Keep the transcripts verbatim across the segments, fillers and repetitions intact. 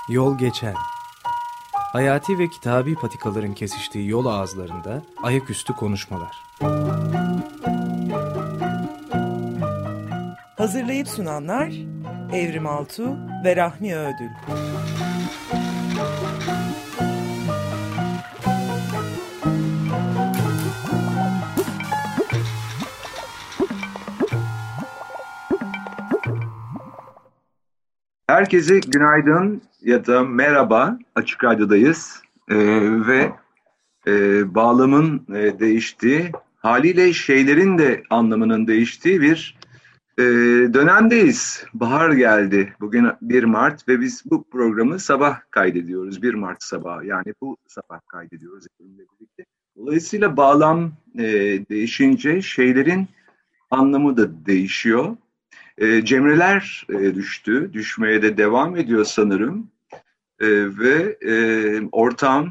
Yol geçen. Hayati ve kitabi patikaların kesiştiği yol ağızlarında ayaküstü konuşmalar. Hazırlayıp sunanlar Evrim Altuğ ve Rahmi Ödül. Herkese günaydın ya da merhaba. Açık Radyo'dayız ee, ve e, bağlamın e, değiştiği, haliyle şeylerin de anlamının değiştiği bir e, dönemdeyiz. Bahar geldi. Bugün bir Mart ve biz bu programı sabah kaydediyoruz. bir Mart sabahı, yani bu sabah kaydediyoruz hepimizle birlikte. Dolayısıyla bağlam e, değişince şeylerin anlamı da değişiyor. E, Cemreler e, düştü, düşmeye de devam ediyor sanırım. E, ve e, ortam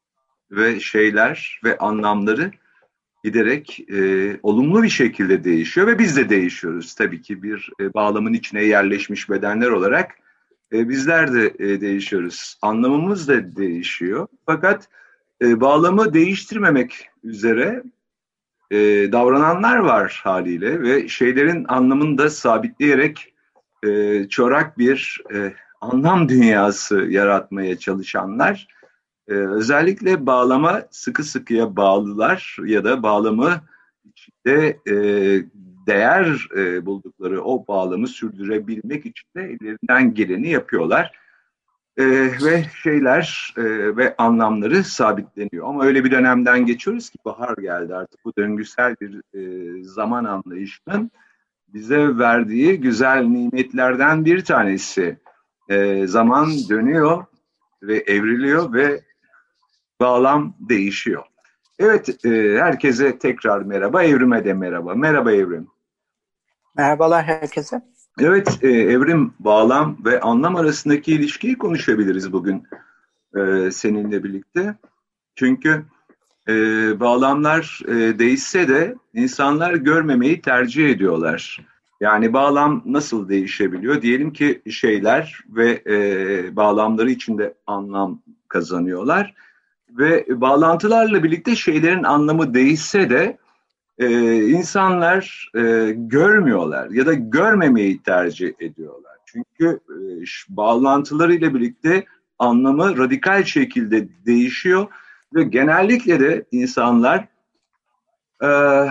ve şeyler ve anlamları giderek e, olumlu bir şekilde değişiyor ve biz de değişiyoruz. Tabii ki bir e, bağlamın içine yerleşmiş bedenler olarak e, bizler de e, değişiyoruz. Anlamımız da değişiyor. Fakat e, bağlamı değiştirmemek üzere e, davrananlar var haliyle ve şeylerin anlamını da sabitleyerek e, çorak bir e, anlam dünyası yaratmaya çalışanlar, e, özellikle bağlama sıkı sıkıya bağlılar ya da bağlamı içinde e, değer e, buldukları o bağlamı sürdürebilmek için de ellerinden geleni yapıyorlar. Ee, ve şeyler e, ve anlamları sabitleniyor. Ama öyle bir dönemden geçiyoruz ki bahar geldi artık. Bu döngüsel bir e, zaman anlayışının bize verdiği güzel nimetlerden bir tanesi. E, zaman dönüyor ve evriliyor ve bağlam değişiyor. Evet, e, herkese tekrar merhaba, Evrim'e de merhaba. Merhaba Evrim. Merhabalar herkese. Evet, e, evrim, bağlam ve anlam arasındaki ilişkiyi konuşabiliriz bugün e, seninle birlikte. Çünkü e, bağlamlar e, değişse de insanlar görmemeyi tercih ediyorlar. Yani bağlam nasıl değişebiliyor? Diyelim ki şeyler ve e, bağlamları içinde anlam kazanıyorlar. Ve bağlantılarla birlikte şeylerin anlamı değişse de Ee, insanlar e, görmüyorlar ya da görmemeyi tercih ediyorlar. Çünkü e, bağlantılarıyla birlikte anlamı radikal şekilde değişiyor ve genellikle de insanlar e,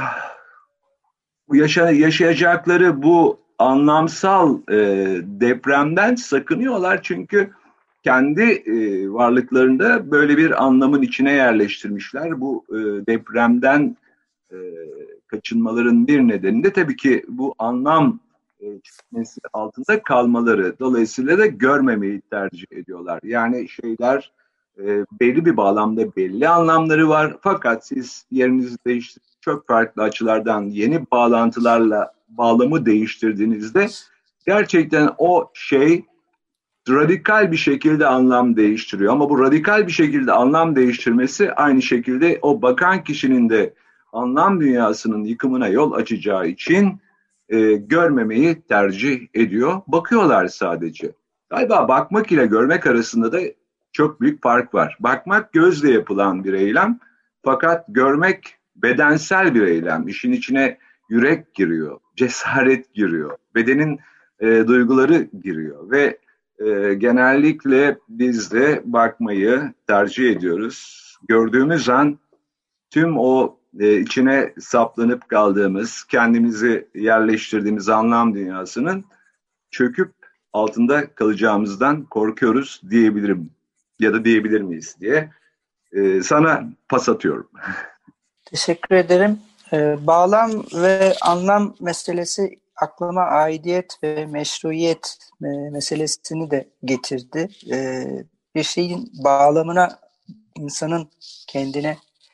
yaşa, yaşayacakları bu anlamsal e, depremden sakınıyorlar. Çünkü kendi e, varlıklarında böyle bir anlamın içine yerleştirmişler. Bu e, depremden e, kaçınmaların bir nedeni de tabii ki bu anlam e, çıkması altında kalmaları. Dolayısıyla da görmemeyi tercih ediyorlar. Yani şeyler e, belli bir bağlamda belli anlamları var. Fakat siz yerinizi değiştirip çok farklı açılardan yeni bağlantılarla bağlamı değiştirdiğinizde gerçekten o şey radikal bir şekilde anlam değiştiriyor. Ama bu radikal bir şekilde anlam değiştirmesi aynı şekilde o bakan kişinin de anlam dünyasının yıkımına yol açacağı için e, görmemeyi tercih ediyor. Bakıyorlar sadece. Galiba bakmak ile görmek arasında da çok büyük fark var. Bakmak gözle yapılan bir eylem, fakat görmek bedensel bir eylem. İşin içine yürek giriyor, cesaret giriyor, bedenin e, duyguları giriyor ve e, genellikle biz de bakmayı tercih ediyoruz. Gördüğümüz an tüm o e, içine saplanıp kaldığımız, kendimizi yerleştirdiğimiz anlam dünyasının çöküp altında kalacağımızdan korkuyoruz diyebilirim ya da diyebilir miyiz diye e, sana pas atıyorum. Teşekkür ederim. Ee, bağlam ve anlam meselesi aklıma aidiyet ve meşruiyet e, meselesini de getirdi. Ee, bir şeyin bağlamına insanın kendine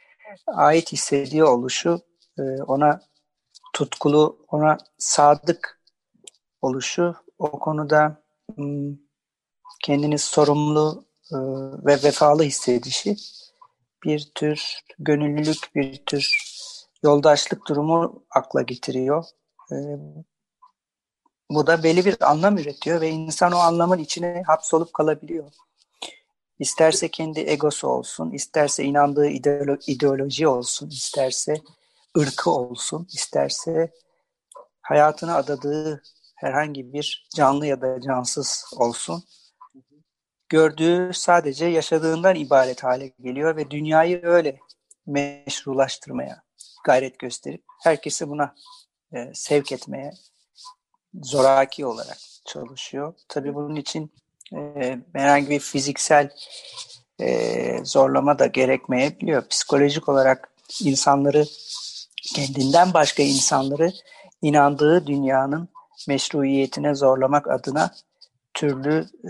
ait hissediyor oluşu, e, ona tutkulu, ona sadık oluşu, o konuda m, kendini sorumlu e, ve vefalı hissedişi bir tür gönüllülük, bir tür yoldaşlık durumu akla getiriyor. E, bu da belli bir anlam üretiyor ve insan o anlamın içine hapsolup kalabiliyor. İsterse kendi egosu olsun, isterse inandığı ideolo- ideoloji olsun, isterse ırkı olsun, isterse hayatını adadığı herhangi bir canlı ya da cansız olsun. Gördüğü sadece yaşadığından ibaret hale geliyor ve dünyayı öyle meşrulaştırmaya gayret gösterip herkesi buna e, sevk etmeye zoraki olarak çalışıyor. Tabii bunun için e, herhangi bir fiziksel e, zorlama da gerekmeyebiliyor. Psikolojik olarak insanları, kendinden başka insanları inandığı dünyanın meşruiyetine zorlamak adına türlü e,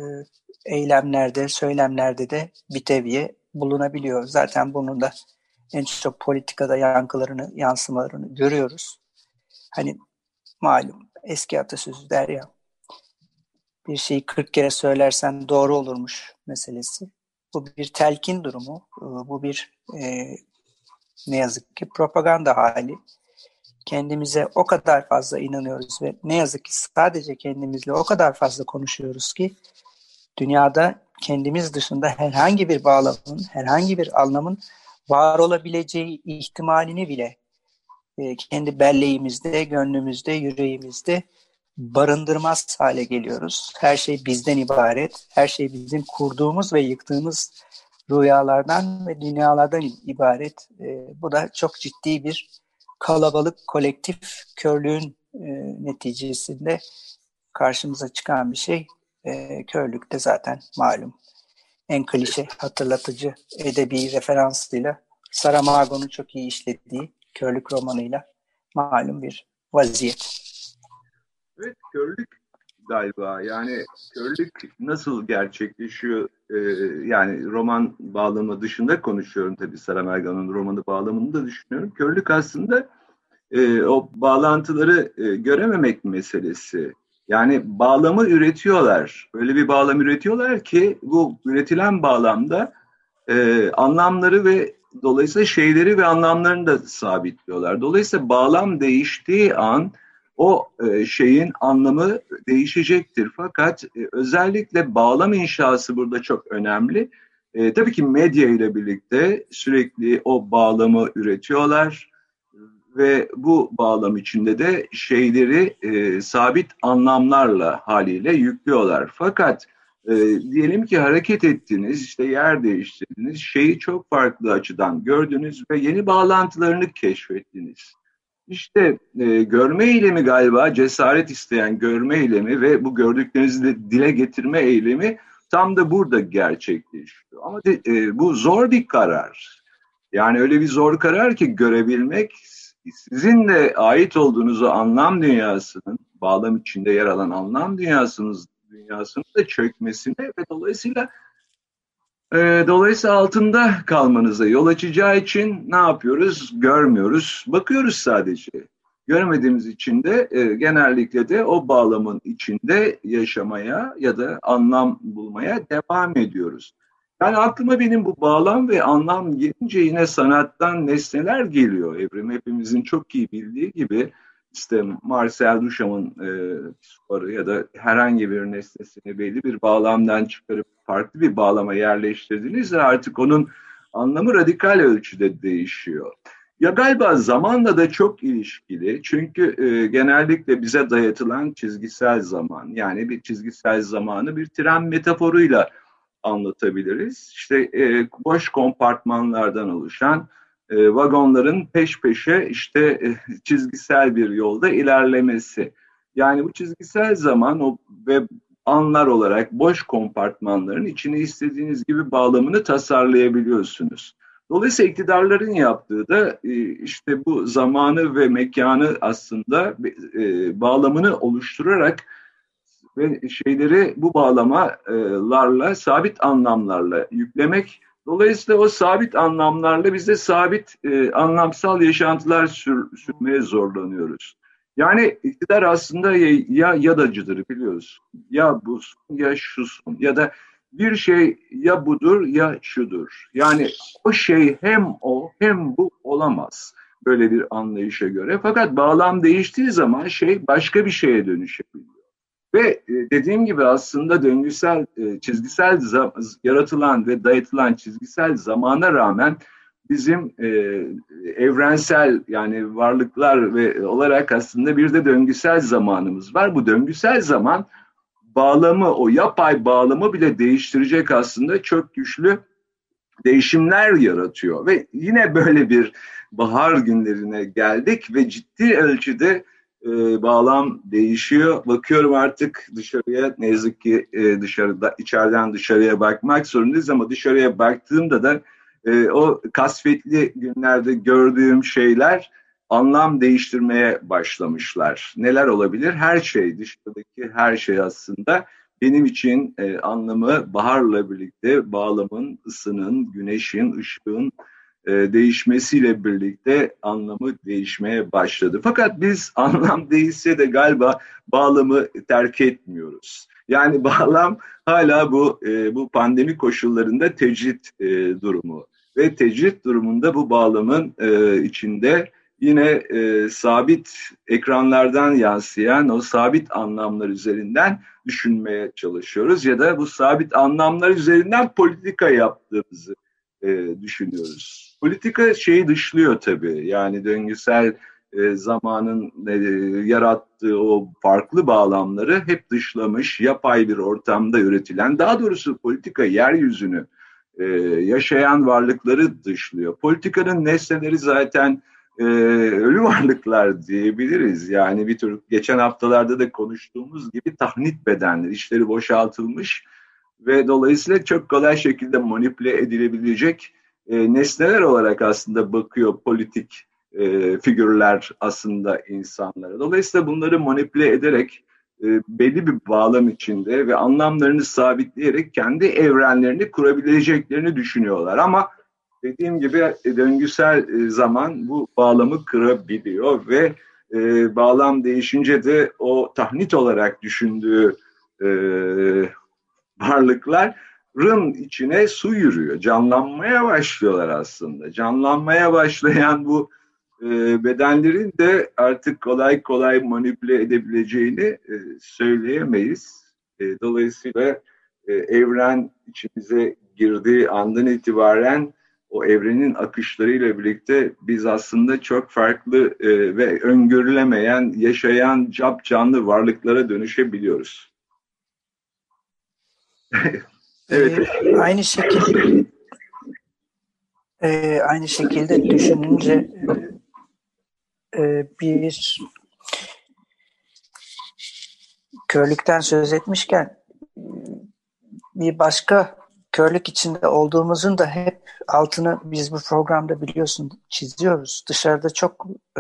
eylemlerde, söylemlerde de bir teviye bulunabiliyor. Zaten bunun da en çok politikada yankılarını, yansımalarını görüyoruz. Hani malum eski atasözü der ya, bir şeyi kırk kere söylersen doğru olurmuş meselesi. Bu bir telkin durumu, bu bir e, ne yazık ki propaganda hali. Kendimize o kadar fazla inanıyoruz ve ne yazık ki sadece kendimizle o kadar fazla konuşuyoruz ki dünyada kendimiz dışında herhangi bir bağlamın, herhangi bir anlamın var olabileceği ihtimalini bile e, kendi belleğimizde, gönlümüzde, yüreğimizde barındırmaz hale geliyoruz. Her şey bizden ibaret, her şey bizim kurduğumuz ve yıktığımız rüyalardan ve dünyalardan ibaret. E, bu da çok ciddi bir kalabalık, kolektif körlüğün e, neticesinde karşımıza çıkan bir şey. E, körlük de zaten malum. En klişe hatırlatıcı edebi referansıyla Saramago'nun çok iyi işlediği körlük romanıyla malum bir vaziyet. Evet, körlük galiba. Yani körlük nasıl gerçekleşiyor? Ee, yani roman bağlamı dışında konuşuyorum tabii, Saramago'nun romanı bağlamını da düşünüyorum. Körlük aslında e, o bağlantıları e, görememek meselesi. Yani bağlamı üretiyorlar. Öyle bir bağlam üretiyorlar ki bu üretilen bağlamda e, anlamları ve dolayısıyla şeyleri ve anlamlarını da sabitliyorlar. Dolayısıyla bağlam değiştiği an o e, şeyin anlamı değişecektir. Fakat e, özellikle bağlam inşası burada çok önemli. E, tabii ki medya ile birlikte sürekli o bağlamı üretiyorlar ve bu bağlam içinde de şeyleri e, sabit anlamlarla haliyle yüklüyorlar. Fakat e, diyelim ki hareket ettiniz, işte yer değiştirdiniz, şeyi çok farklı açıdan gördünüz ve yeni bağlantılarını keşfettiniz. İşte e, görme eylemi galiba cesaret isteyen görme eylemi ve bu gördüklerinizi de dile getirme eylemi tam da burada gerçekleşiyor. Ama de, e, bu zor bir karar. Yani öyle bir zor karar ki görebilmek, sizin de ait olduğunuz o anlam dünyasının, bağlam içinde yer alan anlam dünyasınız, dünyasının da çökmesine ve dolayısıyla e, dolayısıyla altında kalmanıza yol açacağı için ne yapıyoruz? Görmüyoruz, bakıyoruz sadece. Görmediğimiz için de e, genellikle de o bağlamın içinde yaşamaya ya da anlam bulmaya devam ediyoruz. Yani aklıma benim bu bağlam ve anlam gelince yine sanattan nesneler geliyor Evrim. Hepimizin çok iyi bildiği gibi işte Marcel Duchamp'ın e, soru ya da herhangi bir nesnesini belli bir bağlamdan çıkarıp farklı bir bağlama yerleştirdiğinizde artık onun anlamı radikal ölçüde değişiyor. Ya galiba zamanla da çok ilişkili. Çünkü e, genellikle bize dayatılan çizgisel zaman, yani bir çizgisel zamanı bir tren metaforuyla anlatabiliriz. İşte e, boş kompartmanlardan oluşan e, vagonların peş peşe işte e, çizgisel bir yolda ilerlemesi. Yani bu çizgisel zaman o ve anlar olarak boş kompartmanların içine istediğiniz gibi bağlamını tasarlayabiliyorsunuz. Dolayısıyla iktidarların yaptığı da e, işte bu zamanı ve mekanı aslında e, bağlamını oluşturarak ve şeyleri bu bağlamalarla, sabit anlamlarla yüklemek. Dolayısıyla o sabit anlamlarla biz de sabit e, anlamsal yaşantılar sür, sürmeye zorlanıyoruz. Yani iktidar aslında ya, ya yadacıdır biliyorsun. Ya busun ya şusun ya da bir şey ya budur ya şudur. Yani o şey hem o hem bu olamaz böyle bir anlayışa göre. Fakat bağlam değiştiği zaman şey başka bir şeye dönüşebiliyor. Ve e, dediğim gibi aslında döngüsel, e, çizgisel zam- yaratılan ve dayatılan çizgisel zamana rağmen bizim e, evrensel yani varlıklar ve olarak aslında bir de döngüsel zamanımız var. Bu döngüsel zaman bağlamı, o yapay bağlamı bile değiştirecek aslında çok güçlü değişimler yaratıyor. Ve yine böyle bir bahar günlerine geldik ve ciddi ölçüde e, bağlam değişiyor. Bakıyorum artık dışarıya, ne yazık ki e, dışarıda, içeriden dışarıya bakmak zorundayız ama dışarıya baktığımda da e, o kasvetli günlerde gördüğüm şeyler anlam değiştirmeye başlamışlar. Neler olabilir? Her şey, dışarıdaki her şey aslında benim için e, anlamı baharla birlikte bağlamın, ısının, güneşin, ışığın e, değişmesiyle birlikte anlamı değişmeye başladı. Fakat biz anlam değişse de galiba bağlamı terk etmiyoruz. Yani bağlam hala bu e, bu pandemi koşullarında tecrit e, durumu ve tecrit durumunda bu bağlamın e, içinde yine e, sabit ekranlardan yansıyan o sabit anlamlar üzerinden düşünmeye çalışıyoruz ya da bu sabit anlamlar üzerinden politika yaptığımızı e, düşünüyoruz. Politika şeyi dışlıyor tabii, yani döngüsel e, zamanın e, yarattığı o farklı bağlamları hep dışlamış, yapay bir ortamda üretilen, daha doğrusu politika yeryüzünü e, yaşayan varlıkları dışlıyor. Politikanın nesneleri zaten e, ölü varlıklar diyebiliriz. Yani bir tür geçen haftalarda da konuştuğumuz gibi tahnit bedenler, içleri boşaltılmış ve dolayısıyla çok kolay şekilde manipüle edilebilecek e, nesneler olarak aslında bakıyor politik e, figürler aslında insanlara. Dolayısıyla bunları manipüle ederek e, belli bir bağlam içinde ve anlamlarını sabitleyerek kendi evrenlerini kurabileceklerini düşünüyorlar. Ama dediğim gibi döngüsel zaman bu bağlamı kırabiliyor ve e, bağlam değişince de o tahnit olarak düşündüğü e, varlıkların içine su yürüyor. Canlanmaya başlıyorlar aslında. Canlanmaya başlayan bu e, bedenlerin de artık kolay kolay manipüle edebileceğini e, söyleyemeyiz. E, dolayısıyla e, evren içimize girdiği andan itibaren o evrenin akışlarıyla birlikte biz aslında çok farklı e, ve öngörülemeyen, yaşayan, cap canlı varlıklara dönüşebiliyoruz. Evet. Ee, aynı şekilde e, aynı şekilde düşününce e, bir körlükten söz etmişken bir başka körlük içinde olduğumuzun da hep altını biz bu programda biliyorsun çiziyoruz. Dışarıda çok e,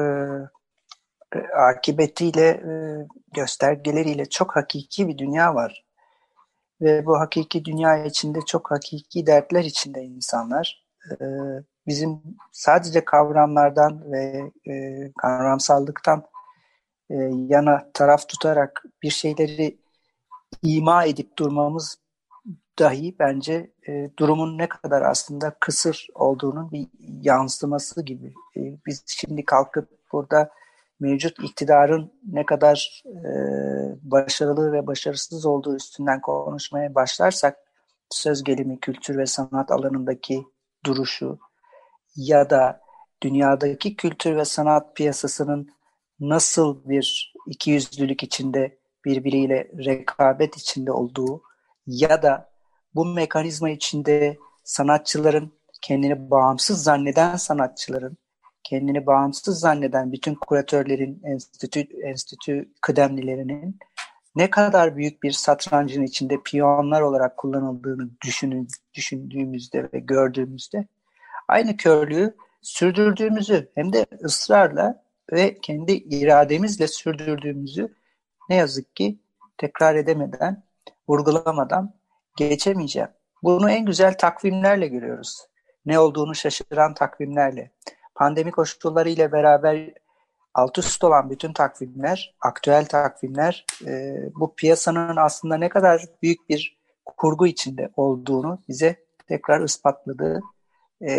akıbetiyle, e, göstergeleriyle çok hakiki bir dünya var. Ve bu hakiki dünya içinde çok hakiki dertler içinde insanlar. E, bizim sadece kavramlardan ve e, kavramsallıktan e, yana taraf tutarak bir şeyleri ima edip durmamız dahi bence e, durumun ne kadar aslında kısır olduğunun bir yansıması gibi. E, biz şimdi kalkıp burada mevcut iktidarın ne kadar e, başarılı ve başarısız olduğu üstünden konuşmaya başlarsak, söz gelimi kültür ve sanat alanındaki duruşu ya da dünyadaki kültür ve sanat piyasasının nasıl bir ikiyüzlülük içinde birbiriyle rekabet içinde olduğu ya da bu mekanizma içinde sanatçıların, kendini bağımsız zanneden sanatçıların, kendini bağımsız zanneden bütün kuratörlerin, enstitü, enstitü kıdemlilerinin ne kadar büyük bir satrancın içinde piyonlar olarak kullanıldığını düşünün, düşündüğümüzde ve gördüğümüzde aynı körlüğü sürdürdüğümüzü, hem de ısrarla ve kendi irademizle sürdürdüğümüzü ne yazık ki tekrar edemeden, vurgulamadan geçemeyeceğim. Bunu en güzel takvimlerle görüyoruz. Ne olduğunu şaşıran takvimlerle. Pandemi koşulları ile beraber alt üst olan bütün takvimler, aktüel takvimler e, bu piyasanın aslında ne kadar büyük bir kurgu içinde olduğunu bize tekrar ispatladı. E,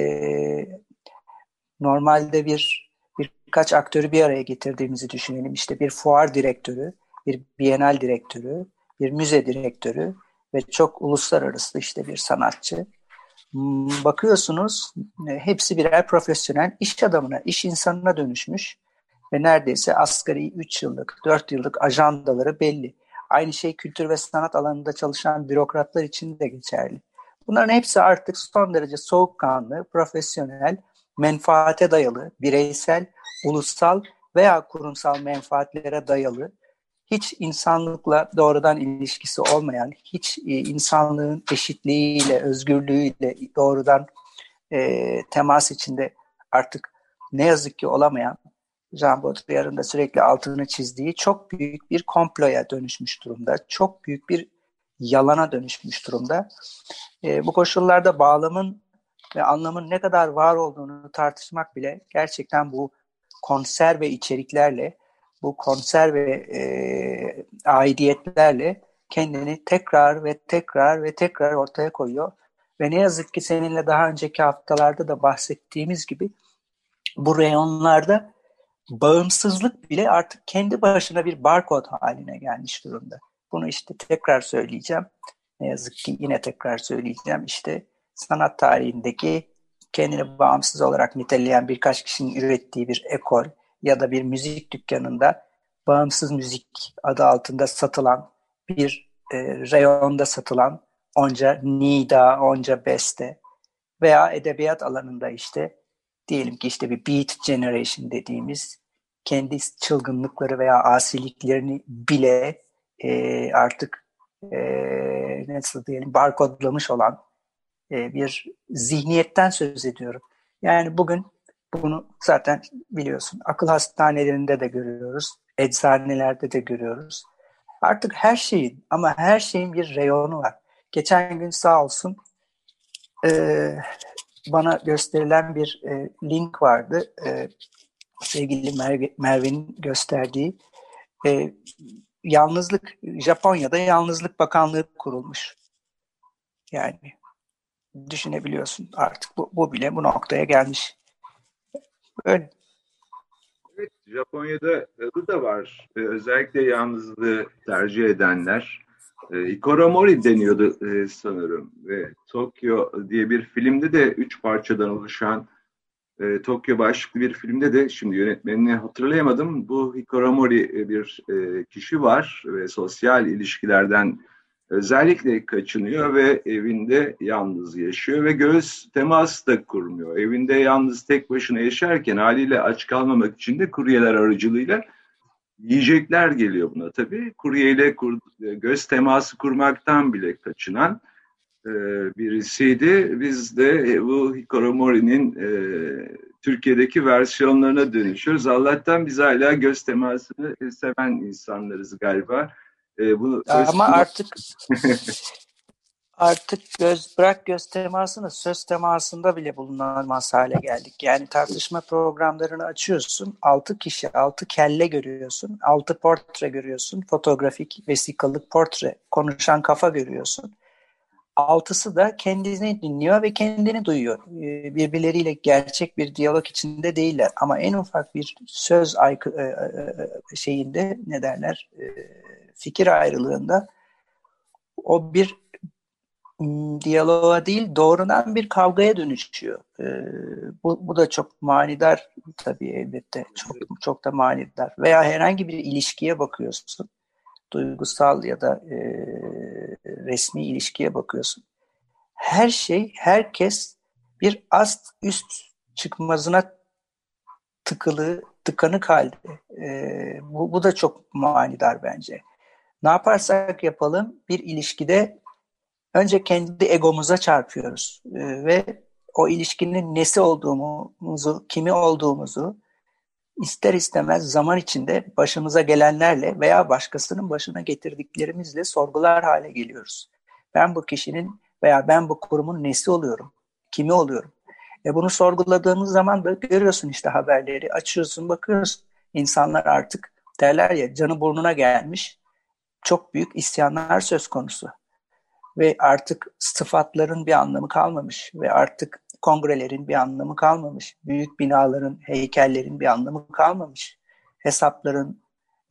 normalde bir birkaç aktörü bir araya getirdiğimizi düşünelim. İşte bir fuar direktörü bir bienal direktörü, bir müze direktörü ve çok uluslararası işte bir sanatçı. Bakıyorsunuz hepsi birer profesyonel iş adamına, iş insanına dönüşmüş ve neredeyse asgari üç yıllık, dört yıllık ajandaları belli. Aynı şey kültür ve sanat alanında çalışan bürokratlar için de geçerli. Bunların hepsi artık son derece soğukkanlı, profesyonel, menfaate dayalı, bireysel, ulusal veya kurumsal menfaatlere dayalı, hiç insanlıkla doğrudan ilişkisi olmayan, hiç insanlığın eşitliğiyle, özgürlüğüyle doğrudan e, temas içinde artık ne yazık ki olamayan, Jean Baudrillard'ın da sürekli altını çizdiği çok büyük bir komploya dönüşmüş durumda. Çok büyük bir yalana dönüşmüş durumda. E, bu koşullarda bağlamın ve anlamın ne kadar var olduğunu tartışmak bile gerçekten bu konserve içeriklerle, bu konserve e, aidiyetlerle kendini tekrar ve tekrar ve tekrar ortaya koyuyor. Ve ne yazık ki seninle daha önceki haftalarda da bahsettiğimiz gibi bu reyonlarda bağımsızlık bile artık kendi başına bir barkod haline gelmiş durumda. Bunu işte tekrar söyleyeceğim. Ne yazık ki yine tekrar söyleyeceğim. İşte sanat tarihindeki kendini bağımsız olarak niteleyen birkaç kişinin ürettiği bir ekol ya da bir müzik dükkanında bağımsız müzik adı altında satılan bir e, reyonda satılan onca nida, onca beste veya edebiyat alanında işte diyelim ki işte bir beat generation dediğimiz kendi çılgınlıkları veya asiliklerini bile e, artık e, nasıl diyelim barkodlamış olan e, bir zihniyetten söz ediyorum. Yani bugün bunu zaten biliyorsun akıl hastanelerinde de görüyoruz, eczanelerde de görüyoruz. Artık her şeyin ama her şeyin bir reyonu var. Geçen gün sağ olsun e, bana gösterilen bir e, link vardı. E, sevgili Merve, Merve'nin gösterdiği e, yalnızlık, Japonya'da Yalnızlık Bakanlığı kurulmuş. Yani düşünebiliyorsun artık bu, bu bile bu noktaya gelmiş. Öyle. Evet, Japonya'da bu da var. Ee, özellikle yalnızlığı tercih edenler. Ee, Hikikomori deniyordu e, sanırım. Ve Tokyo diye bir filmde de üç parçadan oluşan e, Tokyo başlıklı bir filmde de şimdi yönetmenini hatırlayamadım. Bu Hikikomori bir e, kişi var ve sosyal ilişkilerden özellikle kaçınıyor ve evinde yalnız yaşıyor ve göz teması da kurmuyor. Evinde yalnız tek başına yaşarken haliyle aç kalmamak için de kuryeler aracılığıyla yiyecekler geliyor buna tabii. Kuryeyle kur, göz teması kurmaktan bile kaçınan e, birisiydi. Biz de bu Hikikomori'nin e, Türkiye'deki versiyonlarına dönüşüyoruz. Allah'tan biz hala göz temasını seven insanlarız galiba. E, bu Ama artık artık göz bırak göz temasını söz temasında bile bulunamaz hale geldik. Yani tartışma programlarını açıyorsun. Altı kişi, altı kelle görüyorsun. Altı portre görüyorsun. Fotoğrafik, vesikalık portre. Konuşan kafa görüyorsun. Altısı da kendini dinliyor ve kendini duyuyor. Birbirleriyle gerçek bir diyalog içinde değiller. Ama en ufak bir söz aykı, şeyinde ne derler fikir ayrılığında o bir diyaloğa değil doğrudan bir kavgaya dönüşüyor. Ee, bu, bu da çok manidar tabii elbette. Çok, çok da manidar. Veya herhangi bir ilişkiye bakıyorsun. Duygusal ya da e, resmi ilişkiye bakıyorsun. Her şey, herkes bir ast üst çıkmazına tıkılı, tıkanık halde. Ee, bu, bu da çok manidar bence. Ne yaparsak yapalım bir ilişkide önce kendi egomuza çarpıyoruz ee, ve o ilişkinin nesi olduğumuzu, kimi olduğumuzu ister istemez zaman içinde başımıza gelenlerle veya başkasının başına getirdiklerimizle sorgular hale geliyoruz. Ben bu kişinin veya ben bu kurumun nesi oluyorum, kimi oluyorum? E bunu sorguladığımız zaman da görüyorsun işte haberleri, açıyorsun, bakıyorsun. İnsanlar artık derler ya canı burnuna gelmiş, çok büyük isyanlar söz konusu. Ve artık sıfatların bir anlamı kalmamış ve artık kongrelerin bir anlamı kalmamış. Büyük binaların, heykellerin bir anlamı kalmamış. Hesapların,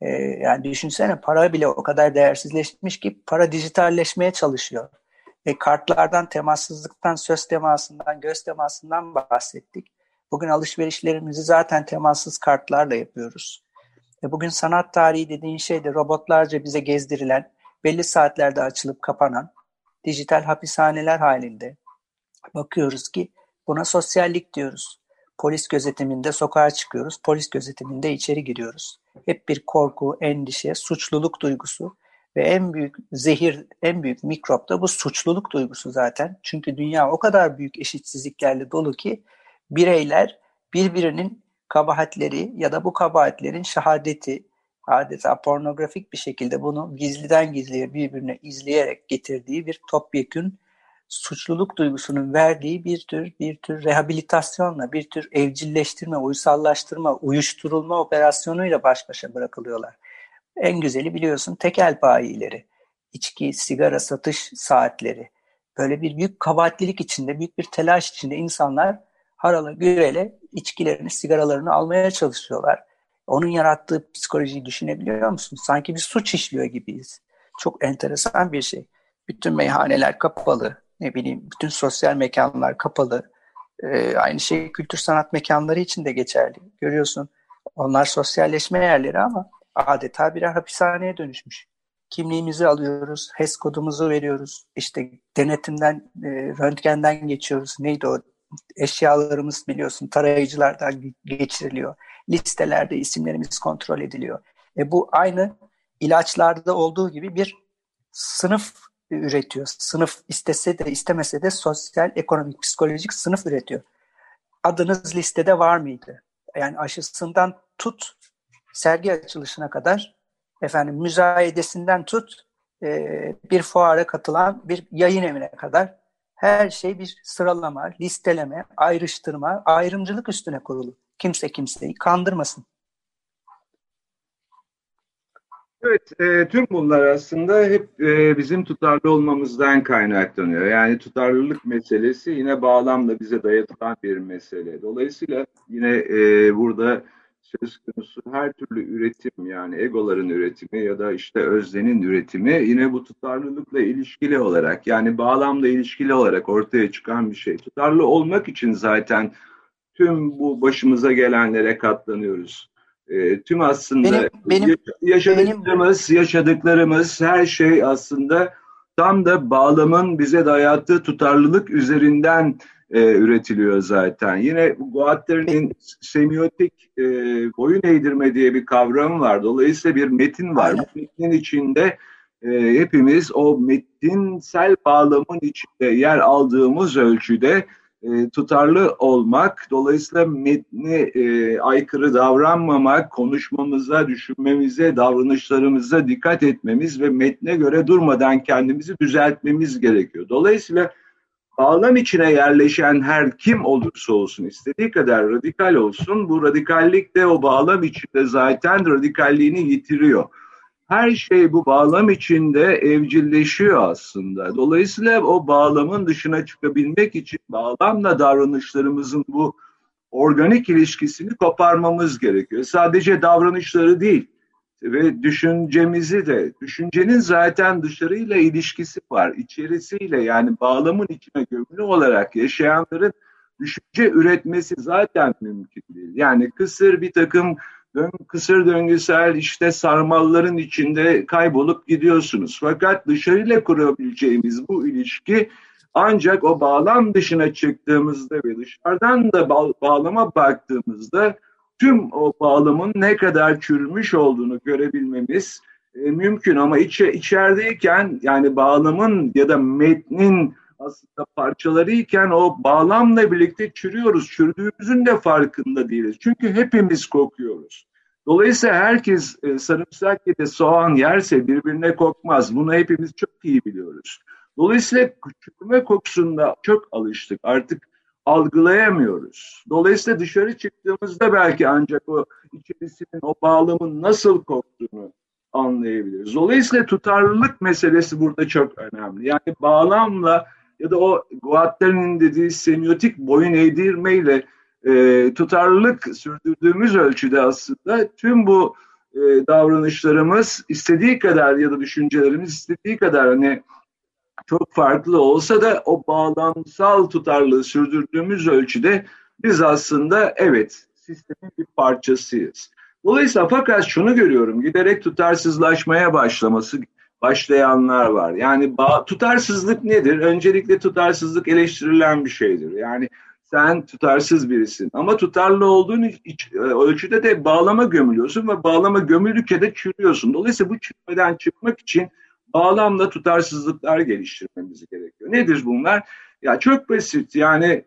E, yani düşünsene, para bile o kadar değersizleşmiş ki para dijitalleşmeye çalışıyor. E, kartlardan, temassızlıktan, söz temasından, göz temasından bahsettik. Bugün alışverişlerimizi zaten temassız kartlarla yapıyoruz. E, bugün sanat tarihi dediğin şey de robotlarca bize gezdirilen, belli saatlerde açılıp kapanan dijital hapishaneler halinde. Bakıyoruz ki buna sosyallik diyoruz. Polis gözetiminde sokağa çıkıyoruz, polis gözetiminde içeri giriyoruz. Hep bir korku, endişe, suçluluk duygusu ve en büyük zehir, en büyük mikrop da bu suçluluk duygusu zaten. Çünkü dünya o kadar büyük eşitsizliklerle dolu ki bireyler birbirinin kabahatleri ya da bu kabahatlerin şehadeti, adeta pornografik bir şekilde bunu gizliden gizliye birbirine izleyerek getirdiği bir topyekün suçluluk duygusunun verdiği bir tür bir tür rehabilitasyonla, bir tür evcilleştirme, uysallaştırma, uyuşturulma operasyonuyla baş başa bırakılıyorlar. En güzeli biliyorsun tekel bayileri, içki, sigara satış saatleri. Böyle bir büyük kabahatlilik içinde, büyük bir telaş içinde insanlar harala gürele içkilerini, sigaralarını almaya çalışıyorlar. Onun yarattığı psikolojiyi düşünebiliyor musun? Sanki bir suç işliyor gibiyiz. Çok enteresan bir şey. Bütün meyhaneler kapalı. Ne bileyim, bütün sosyal mekanlar kapalı. Ee, aynı şey kültür sanat mekanları için de geçerli. Görüyorsun, onlar sosyalleşme yerleri ama adeta birer hapishaneye dönüşmüş. Kimliğimizi alıyoruz, H E S kodumuzu veriyoruz. İşte denetimden, e, röntgenden geçiyoruz. Neydi o? Eşyalarımız biliyorsun tarayıcılardan geçiriliyor. Listelerde isimlerimiz kontrol ediliyor. E bu aynı ilaçlarda olduğu gibi bir sınıf üretiyor. Sınıf istese de istemese de sosyal, ekonomik, psikolojik sınıf üretiyor. Adınız listede var mıydı? Yani aşısından tut, sergi açılışına kadar, efendim müzayedesinden tut, e, bir fuara katılan bir yayın evine kadar her şey bir sıralama, listeleme, ayrıştırma, ayrımcılık üstüne kurulu. Kimse kimseyi kandırmasın. Evet, e, tüm bunlar aslında hep e, bizim tutarlı olmamızdan kaynaklanıyor. Yani tutarlılık meselesi yine bağlamla bize dayatılan bir mesele. Dolayısıyla yine e, burada söz konusu her türlü üretim, yani egoların üretimi ya da işte öznenin üretimi yine bu tutarlılıkla ilişkili olarak, yani bağlamla ilişkili olarak ortaya çıkan bir şey. Tutarlı olmak için zaten tüm bu başımıza gelenlere katlanıyoruz. E, tüm aslında Benim, benim, yaşadıklarımız, benim... yaşadıklarımız her şey aslında tam da bağlamın bize dayattığı tutarlılık üzerinden e, üretiliyor zaten. Yine Guattari'nin semiotik e, boyun eğdirme diye bir kavram var. Dolayısıyla bir metin var. Aynen. Bu metnin içinde e, hepimiz o metinsel bağlamın içinde yer aldığımız ölçüde E, tutarlı olmak, dolayısıyla metne e, aykırı davranmamak, konuşmamıza, düşünmemize, davranışlarımıza dikkat etmemiz ve metne göre durmadan kendimizi düzeltmemiz gerekiyor. Dolayısıyla bağlam içine yerleşen her kim olursa olsun, istediği kadar radikal olsun, bu radikallik de o bağlam içinde zaten radikalliğini yitiriyor. Her şey bu bağlam içinde evcilleşiyor aslında. Dolayısıyla o bağlamın dışına çıkabilmek için bağlamla davranışlarımızın bu organik ilişkisini koparmamız gerekiyor. Sadece davranışları değil ve düşüncemizi de, düşüncenin zaten dışarıyla ilişkisi var, içerisiyle, yani bağlamın içine gömülü olarak yaşayanların düşünce üretmesi zaten mümkün değil. Yani kısır bir takım Dön, kısır döngüsel işte sarmalların içinde kaybolup gidiyorsunuz. Fakat dışarıyla kurabileceğimiz bu ilişki ancak o bağlam dışına çıktığımızda ve dışarıdan da bağ, bağlama baktığımızda tüm o bağlamın ne kadar çürümüş olduğunu görebilmemiz e, mümkün. Ama içe, içerideyken, yani bağlamın ya da metnin aslında parçalarıyken o bağlamla birlikte çürüyoruz. Çürüdüğümüzün de farkında değiliz. Çünkü hepimiz kokuyoruz. Dolayısıyla herkes e, sarımsak ya da soğan yerse birbirine kokmaz. Bunu hepimiz çok iyi biliyoruz. Dolayısıyla çürüme kokusunda çok alıştık. Artık algılayamıyoruz. Dolayısıyla dışarı çıktığımızda belki ancak o içerisinin, o bağlamın nasıl koktuğunu anlayabiliriz. Dolayısıyla tutarlılık meselesi burada çok önemli. Yani bağlamla ya da o Guattari'nin dediği semiotik boyun eğdirmeyle e, tutarlılık sürdürdüğümüz ölçüde aslında tüm bu e, davranışlarımız istediği kadar ya da düşüncelerimiz istediği kadar hani çok farklı olsa da o bağlamsal tutarlılığı sürdürdüğümüz ölçüde biz aslında evet sistemin bir parçasıyız. Dolayısıyla fakat şunu görüyorum, giderek tutarsızlaşmaya başlaması başlayanlar var. Yani tutarsızlık nedir? Öncelikle tutarsızlık eleştirilen bir şeydir. Yani sen tutarsız birisin ama tutarlı olduğun ölçüde de bağlama gömülüyorsun ve bağlama gömüldükçe de çürüyorsun. Dolayısıyla bu çürümeden çıkmak için bağlamla tutarsızlıklar geliştirmemiz gerekiyor. Nedir bunlar? Ya çok basit. Yani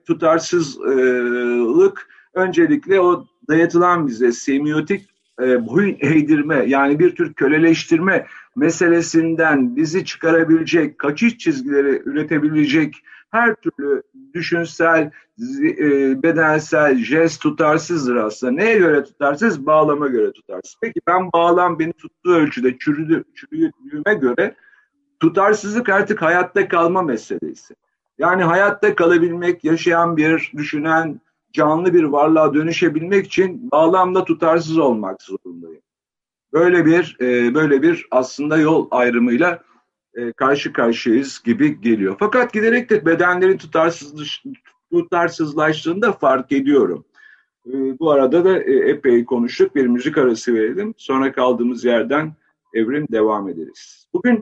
tutarsızlık öncelikle o dayatılan bize semiotik e, boyun eğdirme, yani bir tür köleleştirme meselesinden bizi çıkarabilecek, kaçış çizgileri üretebilecek her türlü düşünsel, e, bedensel jest tutarsızdır aslında. Neye göre tutarsız? Bağlama göre tutarsız. Peki ben bağlam beni tuttuğu ölçüde çürüdü, çürüdüğüme göre tutarsızlık artık hayatta kalma meselesi. Yani hayatta kalabilmek, yaşayan bir, düşünen, canlı bir varlığa dönüşebilmek için bağlamda tutarsız olmak zorundayım. Böyle bir e, böyle bir aslında yol ayrımıyla e, karşı karşıyayız gibi geliyor. Fakat giderek de bedenlerin tutarsızlaş, tutarsızlaştığını da fark ediyorum. E, bu arada da e, epey konuştuk. Bir müzik arası verelim. Sonra kaldığımız yerden Evrim devam ederiz. Bugün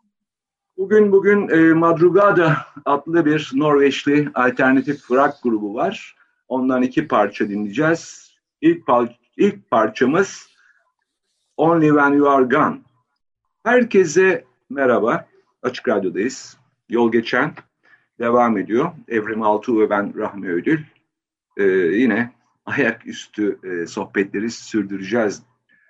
bugün bugün e, Madrugada adlı bir Norveçli alternatif rock grubu var. Ondan iki parça dinleyeceğiz. İlk, ilk parçamız Only When You Are Gone. Herkese merhaba. Açık Radyo'dayız. Yol geçen devam ediyor. Evrim Altuğ ve ben Rahmi Ödül. Ee, yine ayaküstü e, sohbetleri sürdüreceğiz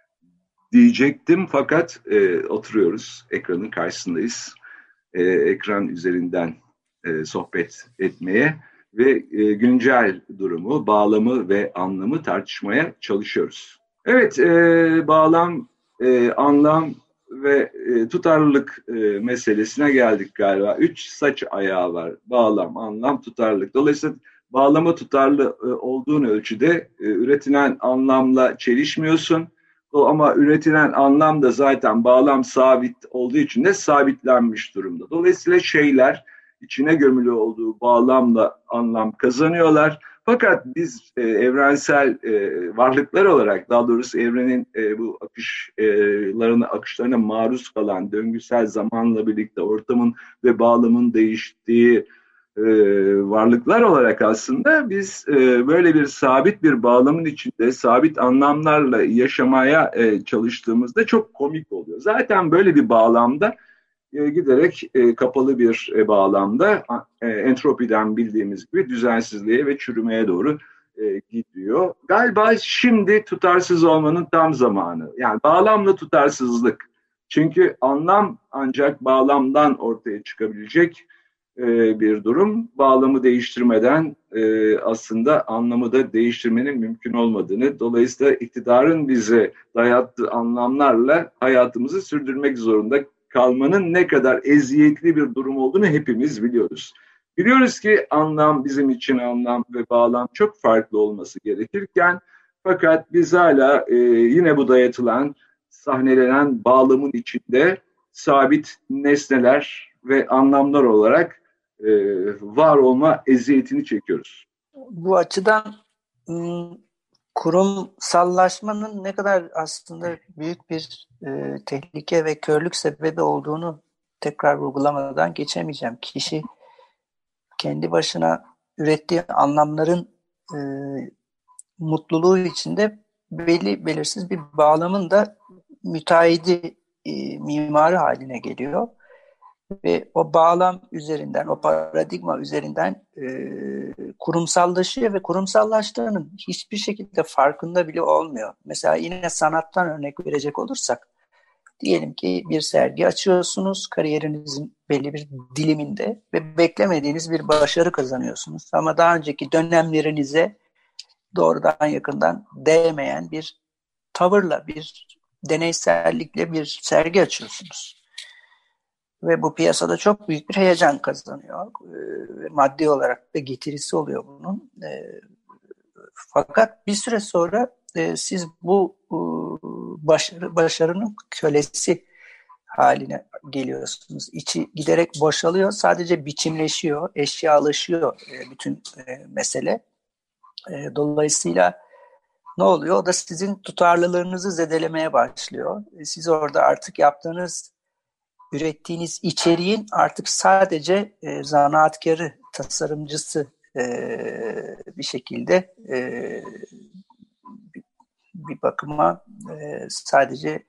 diyecektim. Fakat e, oturuyoruz. Ekranın karşısındayız. E, ekran üzerinden e, sohbet etmeye ve e, güncel durumu, bağlamı ve anlamı tartışmaya çalışıyoruz. Evet, e, bağlam, e, anlam ve e, tutarlılık e, meselesine geldik galiba. Üç saç ayağı var. Bağlam, anlam, tutarlılık. Dolayısıyla bağlama tutarlı e, olduğun ölçüde e, üretilen anlamla çelişmiyorsun. O, ama üretilen anlam da zaten bağlam sabit olduğu için de sabitlenmiş durumda. Dolayısıyla şeyler içine gömülü olduğu bağlamla anlam kazanıyorlar. Fakat biz e, evrensel e, varlıklar olarak, daha doğrusu evrenin e, bu akışlarına, akışlarına maruz kalan, döngüsel zamanla birlikte ortamın ve bağlamın değiştiği e, varlıklar olarak aslında biz e, böyle bir sabit bir bağlamın içinde sabit anlamlarla yaşamaya e, çalıştığımızda çok komik oluyor. Zaten böyle bir bağlamda giderek e, kapalı bir e, bağlamda e, entropiden bildiğimiz gibi düzensizliğe ve çürümeye doğru e, gidiyor. Galiba şimdi tutarsız olmanın tam zamanı. Yani bağlamla tutarsızlık. Çünkü anlam ancak bağlamdan ortaya çıkabilecek e, bir durum. Bağlamı değiştirmeden e, aslında anlamı da değiştirmenin mümkün olmadığını, dolayısıyla iktidarın bize dayattığı anlamlarla hayatımızı sürdürmek zorunda kalmanın ne kadar eziyetli bir durum olduğunu hepimiz biliyoruz. Biliyoruz ki anlam, bizim için anlam ve bağlam çok farklı olması gerekirken, fakat biz hala e, yine bu dayatılan, sahnelenen bağlamın içinde sabit nesneler ve anlamlar olarak e, var olma eziyetini çekiyoruz. Bu açıdan kurumsallaşmanın ne kadar aslında büyük bir e, tehlike ve körlük sebebi olduğunu tekrar vurgulamadan geçemeyeceğim. Kişi kendi başına ürettiği anlamların e, mutluluğu içinde belli belirsiz bir bağlamın da müteahhidi, e, mimarı haline geliyor. Ve o bağlam üzerinden, o paradigma üzerinden e, kurumsallaşıyor ve kurumsallaştığının hiçbir şekilde farkında bile olmuyor. Mesela yine sanattan örnek verecek olursak, diyelim ki bir sergi açıyorsunuz kariyerinizin belli bir diliminde ve beklemediğiniz bir başarı kazanıyorsunuz. Ama daha önceki dönemlerinize doğrudan yakından değmeyen bir tavırla, bir deneysellikle bir sergi açıyorsunuz. Ve bu piyasada çok büyük bir heyecan kazanıyor. E, maddi olarak da getirisi oluyor bunun. E, fakat bir süre sonra e, siz bu e, başarı, başarının kölesi haline geliyorsunuz. İçi giderek boşalıyor, sadece biçimleşiyor, eşyalaşıyor e, bütün e, mesele. E, dolayısıyla ne oluyor? O da sizin tutarlılığınızı zedelemeye başlıyor. E, siz orada artık yaptığınız, ürettiğiniz içeriğin artık sadece e, zanaatkarı, tasarımcısı e, bir şekilde e, bir, bir bakıma e, sadece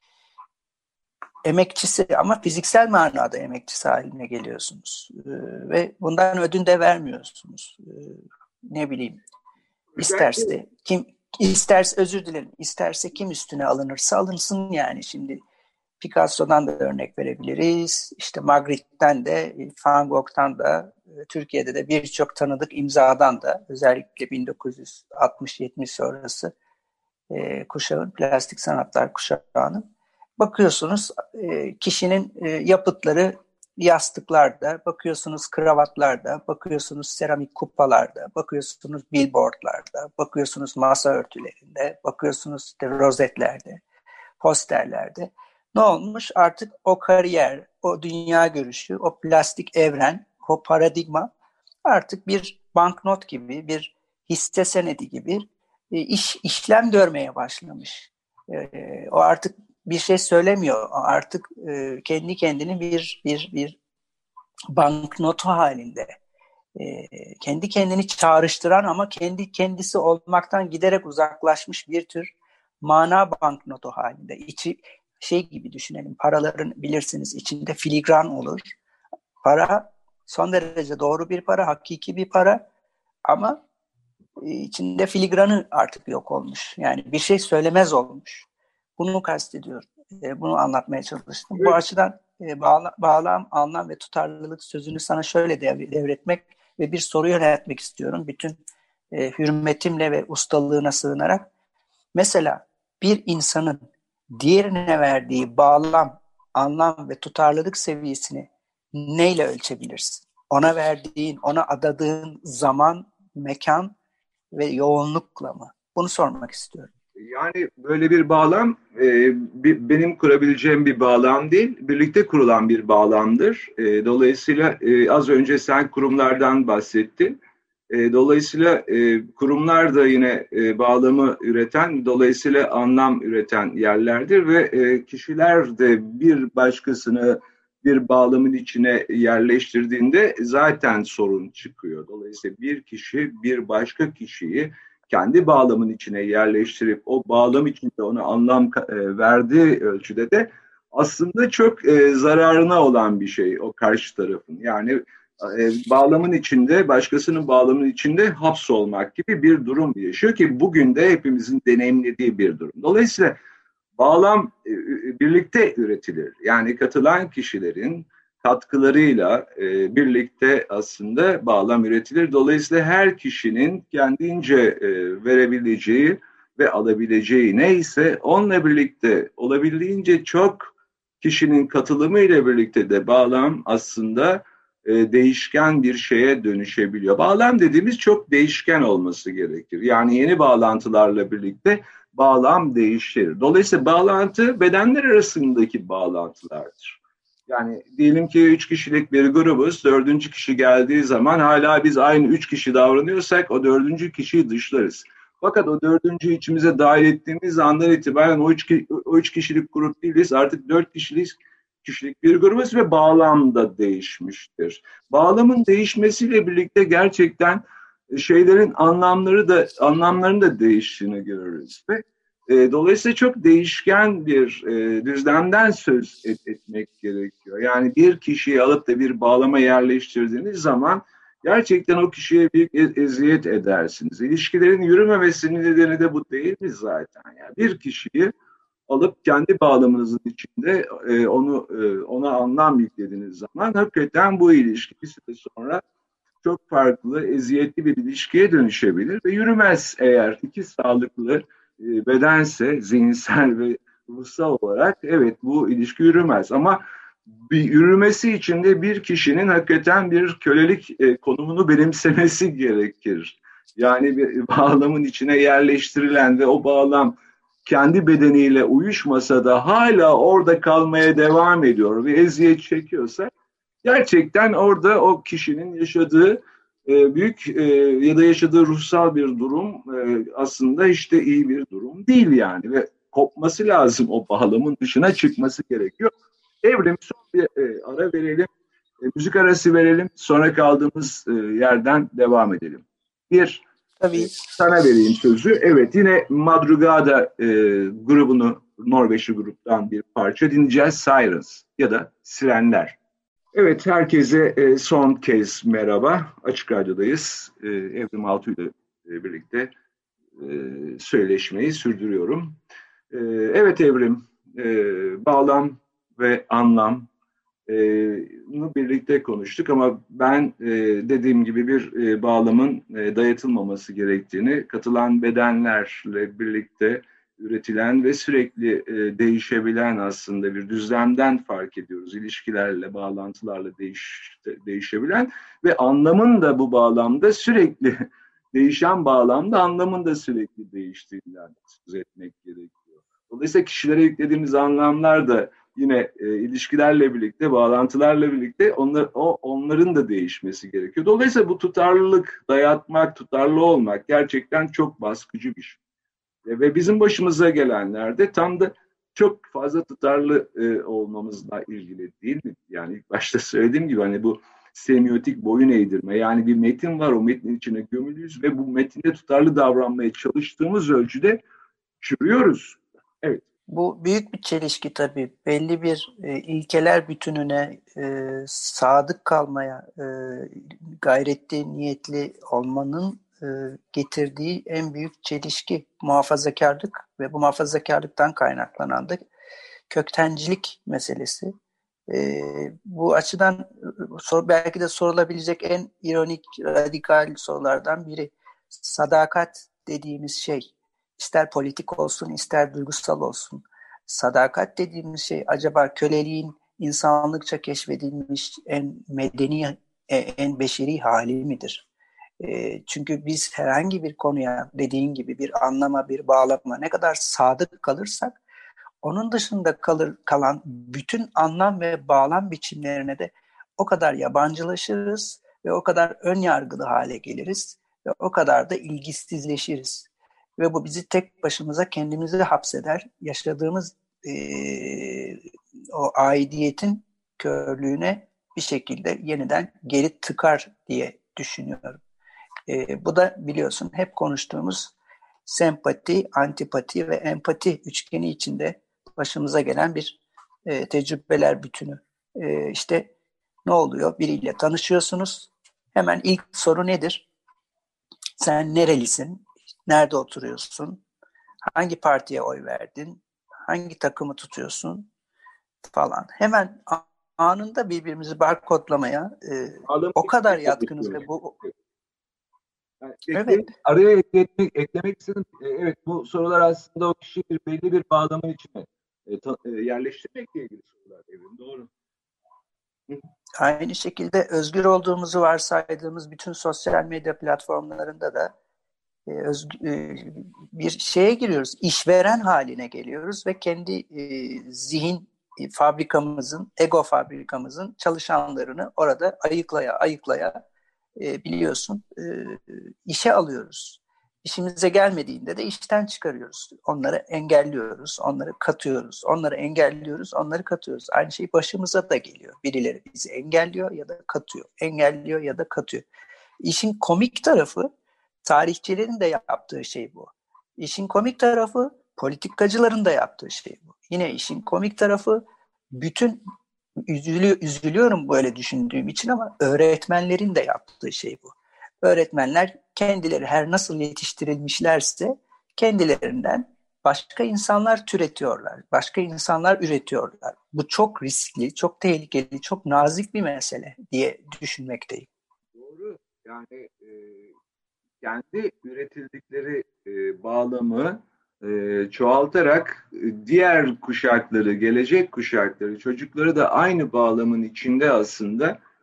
emekçisi, ama fiziksel manada emekçisi haline geliyorsunuz. Ee, ve bundan ödün de vermiyorsunuz. Ee, ne bileyim, isterse kim isterse özür dilerim isterse kim üstüne alınırsa alınsın yani. Şimdi Picasso'dan da örnek verebiliriz. İşte Magritte'den de, Van Gogh'tan da, Türkiye'de de birçok tanıdık imzadan da, özellikle bin dokuz yüz altmış yetmiş sonrası e, kuşağın, plastik sanatlar kuşağının bakıyorsunuz kişinin yapıtları yastıklarda, bakıyorsunuz kravatlarda, bakıyorsunuz seramik kupalarda, bakıyorsunuz billboardlarda, bakıyorsunuz masa örtülerinde, bakıyorsunuz işte rozetlerde, posterlerde. Ne olmuş? Artık o kariyer, o dünya görüşü, o plastik evren, o paradigma artık bir banknot gibi, bir hisse senedi gibi iş, işlem görmeye başlamış. O artık bir şey söylemiyor. Artık e, kendi kendini bir bir bir banknotu halinde, e, kendi kendini çağrıştıran ama kendi kendisi olmaktan giderek uzaklaşmış bir tür mana banknotu halinde. İçi şey gibi düşünelim. Paraların bilirsiniz içinde filigran olur. Para son derece doğru bir para, hakiki bir para ama e, içinde filigranı artık yok olmuş. Yani bir şey söylemez olmuş. Bunu kastediyorum. Bunu anlatmaya çalıştım. Evet. Bu açıdan bağla, bağlam, anlam ve tutarlılık sözünü sana şöyle devretmek ve bir soru yöneltmek istiyorum. Bütün e, hürmetimle ve ustalığına sığınarak. Mesela bir insanın diğerine verdiği bağlam, anlam ve tutarlılık seviyesini neyle ölçebilirsin? Ona verdiğin, ona adadığın zaman, mekan ve yoğunlukla mı? Bunu sormak istiyorum. Yani böyle bir bağlam e, bir, benim kurabileceğim bir bağlam değil, birlikte kurulan bir bağlamdır. E, dolayısıyla e, az önce sen kurumlardan bahsettin. E, dolayısıyla e, kurumlar da yine e, bağlamı üreten, dolayısıyla anlam üreten yerlerdir ve e, kişiler de bir başkasını bir bağlamın içine yerleştirdiğinde zaten sorun çıkıyor. Dolayısıyla bir kişi bir başka kişiyi kendi bağlamın içine yerleştirip o bağlam içinde ona anlam e, verdiği ölçüde de aslında çok e, zararına olan bir şey o karşı tarafın. Yani e, bağlamın içinde, başkasının bağlamının içinde hapsolmak gibi bir durum yaşıyor ki bugün de hepimizin deneyimlediği bir durum. Dolayısıyla bağlam e, birlikte üretilir. Yani katılan kişilerin katkılarıyla e, birlikte aslında bağlam üretilir. Dolayısıyla her kişinin kendince e, verebileceği ve alabileceği neyse onunla birlikte olabildiğince çok kişinin katılımı ile birlikte de bağlam aslında e, değişken bir şeye dönüşebiliyor. Bağlam dediğimiz çok değişken olması gerekir. Yani yeni bağlantılarla birlikte bağlam değişir. Dolayısıyla bağlantı bedenler arasındaki bağlantılardır. Yani diyelim ki üç kişilik bir grubuz, dördüncü kişi geldiği zaman hala biz aynı üç kişi davranıyorsak o dördüncü kişiyi dışlarız. Fakat o dördüncü içimize dahil ettiğimiz andan itibaren o üç, o üç kişilik grup değiliz, artık dört kişilik, kişilik bir grubuz ve bağlam da değişmiştir. Bağlamın değişmesiyle birlikte gerçekten şeylerin anlamları da anlamlarının da değiştiğini görürüz ve E, dolayısıyla çok değişken bir e, düzlemden söz et, etmek gerekiyor. Yani bir kişiyi alıp da bir bağlama yerleştirdiğiniz zaman gerçekten o kişiye büyük e- eziyet edersiniz. İlişkilerin yürümemesinin nedeni de bu değil mi zaten? Yani bir kişiyi alıp kendi bağlamınızın içinde e, onu e, ona anlam yüklediğiniz zaman hakikaten bu ilişki bir süre sonra çok farklı, eziyetli bir ilişkiye dönüşebilir ve yürümez eğer iki sağlıklı bedense, zihinsel ve ruhsal olarak evet bu ilişki yürümez. Ama bir yürümesi için de bir kişinin hakikaten bir kölelik e, konumunu benimsemesi gerekir. Yani bir bağlamın içine yerleştirilen ve o bağlam kendi bedeniyle uyuşmasa da hala orada kalmaya devam ediyor ve eziyet çekiyorsa gerçekten orada o kişinin yaşadığı e, büyük e, ya da yaşadığı ruhsal bir durum e, aslında işte iyi bir durum değil yani ve kopması lazım, o bağlamın dışına çıkması gerekiyor. Evrim, son bir e, ara verelim, e, müzik arası verelim, sonra kaldığımız e, yerden devam edelim. Bir, Tabii. e, sana vereyim sözü. Evet, yine Madrugada e, grubunu, Norveçli gruptan bir parça dinleyeceğiz, Sirens ya da Sirenler. Evet, herkese e, son kez merhaba. Açık Radyo'dayız. E, Evrim Altuğ ile e, birlikte e, söyleşmeyi sürdürüyorum. E, evet Evrim, e, bağlam ve anlam e, birlikte konuştuk ama ben e, dediğim gibi bir e, bağlamın e, dayatılmaması gerektiğini, katılan bedenlerle birlikte üretilen ve sürekli e, değişebilen aslında bir düzlemden fark ediyoruz. İlişkilerle, bağlantılarla değiş, değişebilen ve anlamın da bu bağlamda sürekli değişen bağlamda anlamın da sürekli değiştiğinden söz etmek gerekiyor. Dolayısıyla kişilere yüklediğimiz anlamlar da yine e, ilişkilerle birlikte, bağlantılarla birlikte onlar, o, onların da değişmesi gerekiyor. Dolayısıyla bu tutarlılık, dayatmak, tutarlı olmak gerçekten çok baskıcı bir şey. Ve bizim başımıza gelenlerde tam da çok fazla tutarlı e, olmamızla ilgili değil mi? Yani ilk başta söylediğim gibi hani bu semiotik boyun eğdirme. Yani bir metin var, o metnin içine gömülüyüz ve bu metinde tutarlı davranmaya çalıştığımız ölçüde çürüyoruz. Evet. Bu büyük bir çelişki tabii. Belli bir e, ilkeler bütününe e, sadık kalmaya e, gayretli, niyetli olmanın e, getirdiği en büyük çelişki muhafazakarlık ve bu muhafazakarlıktan kaynaklanan da köktencilik meselesi. E, bu açıdan sor, belki de sorulabilecek en ironik, radikal sorulardan biri. Sadakat dediğimiz şey, İster politik olsun, ister duygusal olsun. Sadakat dediğimiz şey acaba köleliğin insanlıkça keşfedilmiş en medeni, en beşeri hali midir? E, çünkü biz herhangi bir konuya, dediğin gibi bir anlama, bir bağlama ne kadar sadık kalırsak, onun dışında kalır, kalan bütün anlam ve bağlam biçimlerine de o kadar yabancılaşırız ve o kadar ön yargılı hale geliriz ve o kadar da ilgisizleşiriz. Ve bu bizi tek başımıza kendimizi hapseder. Yaşadığımız e, o aidiyetin körlüğüne bir şekilde yeniden geri tıkar diye düşünüyorum. E, bu da biliyorsun hep konuştuğumuz sempati, antipati ve empati üçgeni içinde başımıza gelen bir e, tecrübeler bütünü. E, işte ne oluyor? Biriyle tanışıyorsunuz. Hemen ilk soru nedir? Sen nerelisin? Nerede oturuyorsun? Hangi partiye oy verdin? Hangi takımı tutuyorsun? Falan. Hemen anında birbirimizi barkodlamaya e, o kadar yatkınız ve bu yani evet. Araya eklemek, eklemek istedim. E, evet, bu sorular aslında o kişiyi belli bir bağlamın içine e, ta, e, yerleştirmekle ilgili sorular. Evet, doğru. Aynı şekilde özgür olduğumuzu varsaydığımız bütün sosyal medya platformlarında da Özgü, bir şeye giriyoruz, işveren haline geliyoruz ve kendi e, zihin fabrikamızın, ego fabrikamızın çalışanlarını orada ayıklaya ayıklaya e, biliyorsun e, işe alıyoruz. İşimize gelmediğinde de işten çıkarıyoruz. Onları engelliyoruz, onları katıyoruz, onları engelliyoruz, onları katıyoruz. Aynı şey başımıza da geliyor. Birileri bizi engelliyor ya da katıyor, engelliyor ya da katıyor. İşin komik tarafı, tarihçilerin de yaptığı şey bu. İşin komik tarafı politikacıların da yaptığı şey bu. Yine işin komik tarafı bütün üzülü, üzülüyorum böyle düşündüğüm için ama öğretmenlerin de yaptığı şey bu. Öğretmenler kendileri her nasıl yetiştirilmişlerse kendilerinden başka insanlar türetiyorlar. Başka insanlar üretiyorlar. Bu çok riskli, çok tehlikeli, çok nazik bir mesele diye düşünmekteyim. Doğru. Yani e, kendi üretildikleri e, bağlamı e, çoğaltarak e, diğer kuşakları, gelecek kuşakları, çocukları da aynı bağlamın içinde aslında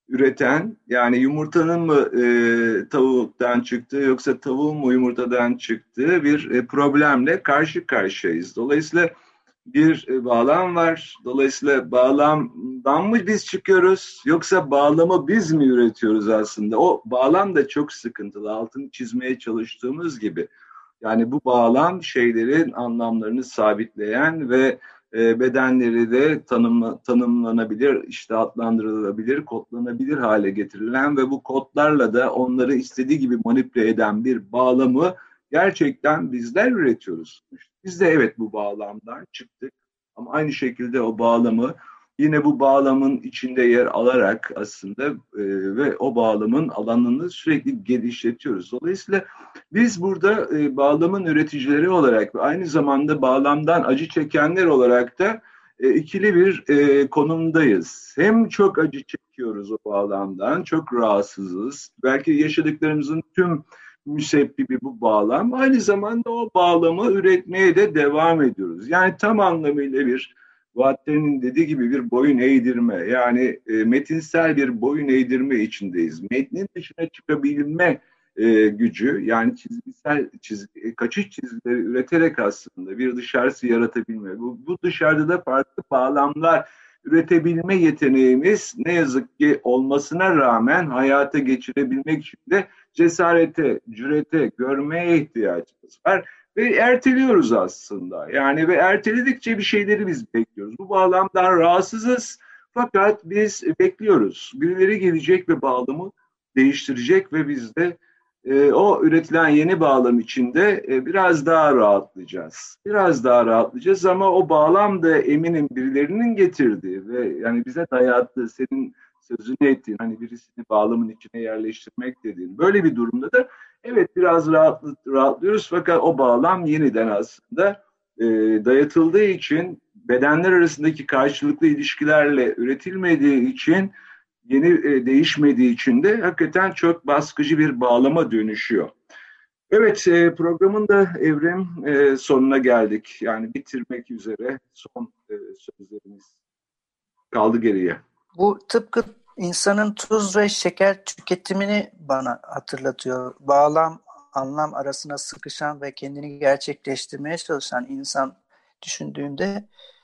üreten, yani yumurtanın mı e, tavuktan çıktığı yoksa tavuğun mu yumurtadan çıktığı bir e, problemle karşı karşıyayız. Dolayısıyla bir e, bağlam var. Dolayısıyla bağlamdan mı biz çıkıyoruz yoksa bağlamı biz mi üretiyoruz aslında? O bağlam da çok sıkıntılı. Altını çizmeye çalıştığımız gibi. Yani bu bağlam şeylerin anlamlarını sabitleyen ve e, bedenleri de tanım, tanımlanabilir, işte adlandırılabilir, kodlanabilir hale getirilen ve bu kodlarla da onları istediği gibi manipüle eden bir bağlamı gerçekten bizler üretiyoruz. Biz de evet bu bağlamdan çıktık ama aynı şekilde o bağlamı yine bu bağlamın içinde yer alarak aslında e, ve o bağlamın alanını sürekli genişletiyoruz. Dolayısıyla biz burada e, bağlamın üreticileri olarak ve aynı zamanda bağlamdan acı çekenler olarak da e, ikili bir e, konumdayız. Hem çok acı çekiyoruz o bağlamdan, çok rahatsızız. Belki yaşadıklarımızın tüm müsebbibi bu bağlam. Aynı zamanda o bağlamı üretmeye de devam ediyoruz. Yani tam anlamıyla bir Vatter'in dediği gibi bir boyun eğdirme, yani e, metinsel bir boyun eğdirme içindeyiz. Metnin dışına çıkabilme e, gücü, yani çizgisel çizgi, kaçış çizgileri üreterek aslında bir dışarısı yaratabilme. Bu, bu dışarıda da farklı bağlamlar üretebilme yeteneğimiz ne yazık ki olmasına rağmen hayata geçirebilmek için de cesarete, cürete, görmeye ihtiyacımız var. Ve erteliyoruz aslında. Yani ve erteledikçe bir şeyleri biz bekliyoruz. Bu bağlamdan rahatsızız fakat biz bekliyoruz. Birileri gelecek ve bağlamı değiştirecek ve biz de e, o üretilen yeni bağlam içinde e, biraz daha rahatlayacağız. Biraz daha rahatlayacağız ama o bağlam da eminim birilerinin getirdiği ve yani bize dayattığı, senin sözünü ettiğin, hani birisini bağlamın içine yerleştirmek dediğin böyle bir durumda da evet biraz rahatlı, rahatlıyoruz fakat o bağlam yeniden aslında e, dayatıldığı için, bedenler arasındaki karşılıklı ilişkilerle üretilmediği için, yeni e, değişmediği için de hakikaten çok baskıcı bir bağlama dönüşüyor. Evet, e, programın da Evrim e, sonuna geldik. Yani bitirmek üzere son e, sözlerimiz kaldı geriye. Bu tıpkı insanın tuz ve şeker tüketimini bana hatırlatıyor. Bağlam, anlam arasına sıkışan ve kendini gerçekleştirmeye çalışan insan düşündüğünde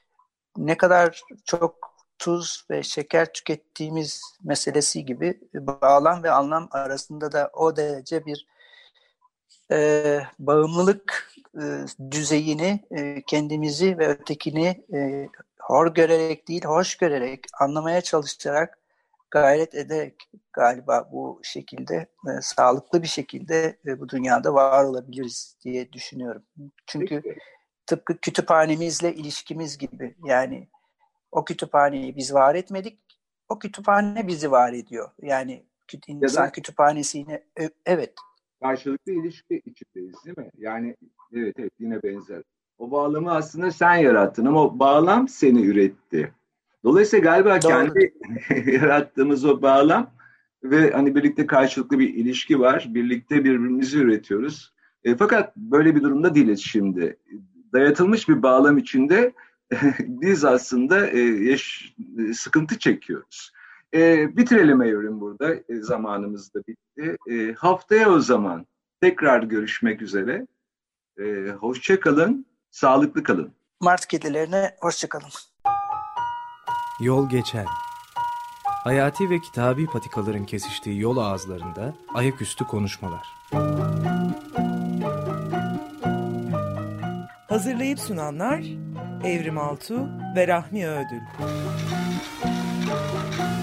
ne kadar çok tuz ve şeker tükettiğimiz meselesi gibi bağlam ve anlam arasında da o derece bir e, bağımlılık e, düzeyini, e, kendimizi ve ötekini e, hor görerek değil, hoş görerek, anlamaya çalışarak, gayret ederek galiba bu şekilde e, sağlıklı bir şekilde e, bu dünyada var olabiliriz diye düşünüyorum. Çünkü Peki. tıpkı kütüphanemizle ilişkimiz gibi, yani o kütüphaneyi biz var etmedik, o kütüphane bizi var ediyor. Yani insan kütüphanesi yine evet. Karşılıklı ilişki içindeyiz değil mi? Yani evet evet yine benzer. O bağlamı aslında sen yarattın ama o bağlam seni üretti. Dolayısıyla galiba Doğru. kendi yarattığımız o bağlam ve hani birlikte karşılıklı bir ilişki var. Birlikte birbirimizi üretiyoruz. E, fakat böyle bir durumda değiliz şimdi. Dayatılmış bir bağlam içinde biz aslında e, yaş, sıkıntı çekiyoruz. E, bitirelim Evrim burada. E, zamanımız da bitti. E, haftaya o zaman tekrar görüşmek üzere. E, hoşça kalın, sağlıklı kalın. Mart kedilerine hoşça kalın. Yol geçen. Hayati ve kitabi patikaların kesiştiği yol ağızlarında ayaküstü konuşmalar. Hazırlayıp sunanlar Evrim Altuğ ve Rahmi Ödül.